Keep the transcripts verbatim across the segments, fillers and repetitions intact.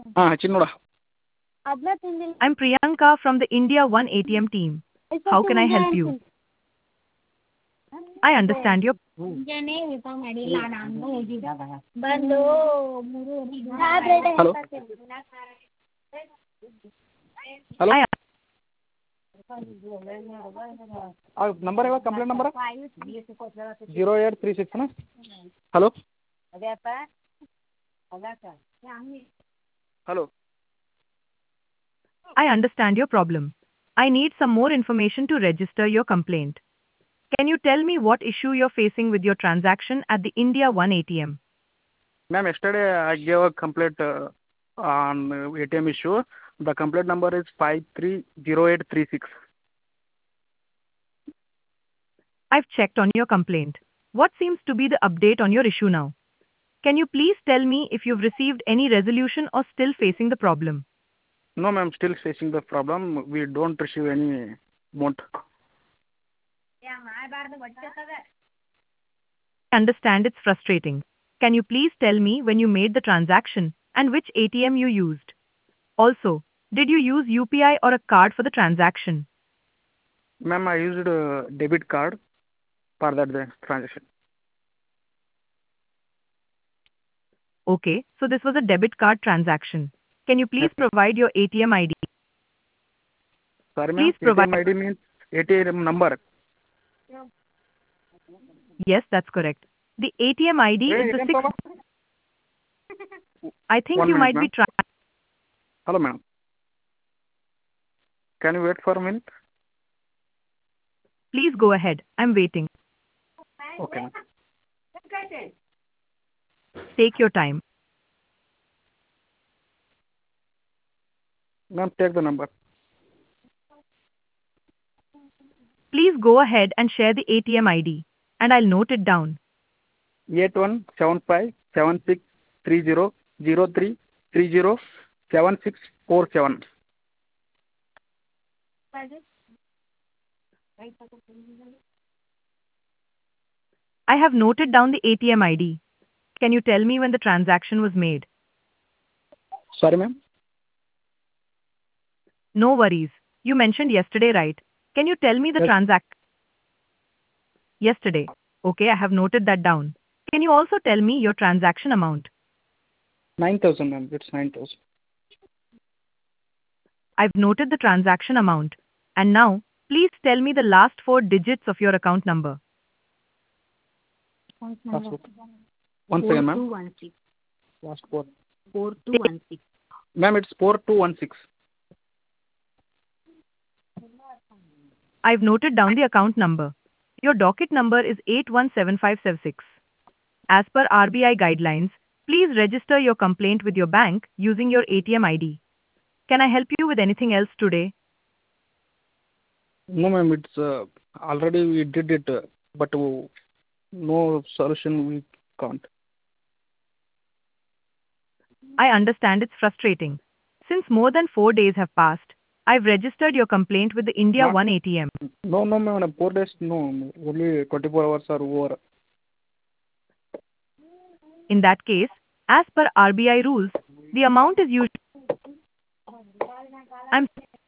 ಹಾಂ ಹಚ್ಚಿನಿ ನೋಡ. I'm Priyanka from the India One A T M team. How can I help you? I understand your hello hello I number ಯಾವಾಗ complaint number zero eight three ಸಿಕ್ಸ್ನ. Hello hello I understand your problem. I need some more information to register your complaint. Can you tell me what issue you're facing with your transaction at the India One A T M? Ma'am, yesterday I gave a complaint uh, on uh, A T M issue. The complaint number is five three zero eight three six. I've checked on your complaint. What seems to be the update on your issue now? Can you please tell me if you've received any resolution or still facing the problem? No, ma'am, still facing the problem. We don't receive any amount. I understand it's frustrating. Can you please tell me when you made the transaction and which A T M you used? Also, did you use U P I or a card for the transaction? Ma'am, I used a debit card for that the transaction. Okay, so this was a debit card transaction. Can you please Yes, ma'am. provide your A T M I D? Sorry, ma'am. Please provide. A T M I D means A T M number. Yes, that's correct. The A T M I D Hey, is the A T M six. Baba. I think One you minute, might ma'am. be trying. Hello, ma'am. Can you wait for a minute? Please go ahead. I'm waiting. Okay, ma'am. Take your time. Ma'am, take the number. Please go ahead and share the A T M I D, and I'll note it down. eight one seven five seven six three zero zero three three zero seven six four seven. I have noted down the A T M I D. Can you tell me when the transaction was made? Sorry, ma'am. No worries. You mentioned yesterday, right? Can you tell me the Yes. transaction? Yesterday. Okay, I have noted that down. Can you also tell me your transaction amount? Nine thousand, ma'am. It's nine thousand. I've noted the transaction amount. And now, please tell me the last four digits of your account number. Passbook. Once again, ma'am. four two one six. Last four. four two one six. Ma'am, it's four two one six. I've noted down the account number. Your docket number is eight one seven five seven six. As per R B I guidelines, please register your complaint with your bank using your A T M I D. Can I help you with anything else today? No, ma'am. It's uh, already we did it, uh, but uh, no solution we can't. I understand it's frustrating. Since more than four days have passed, I've registered your complaint with the India Not, One A T M. no, no, ma'am. Four days, no. Only twenty-four hours are over. In that case, as per R B I rules, the amount is usually. I'm.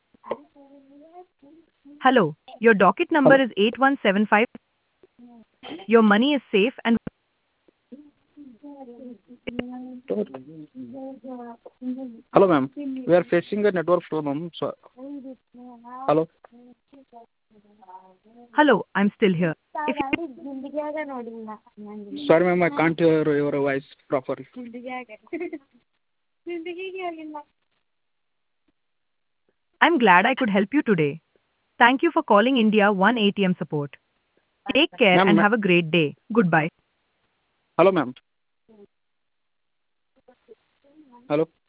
Hello, your docket number Hello. is eight one seven five. Your money is safe and. Hello, ma'am. We are facing a network problem. So, hello. Hello, I'm still here. If Sorry, ma'am. I can't hear your voice properly. I'm glad I could help you today. Thank you for calling India One A T M support. Take care Ma'am, and ma- have a great day. Goodbye. hello, ma'am. Hello.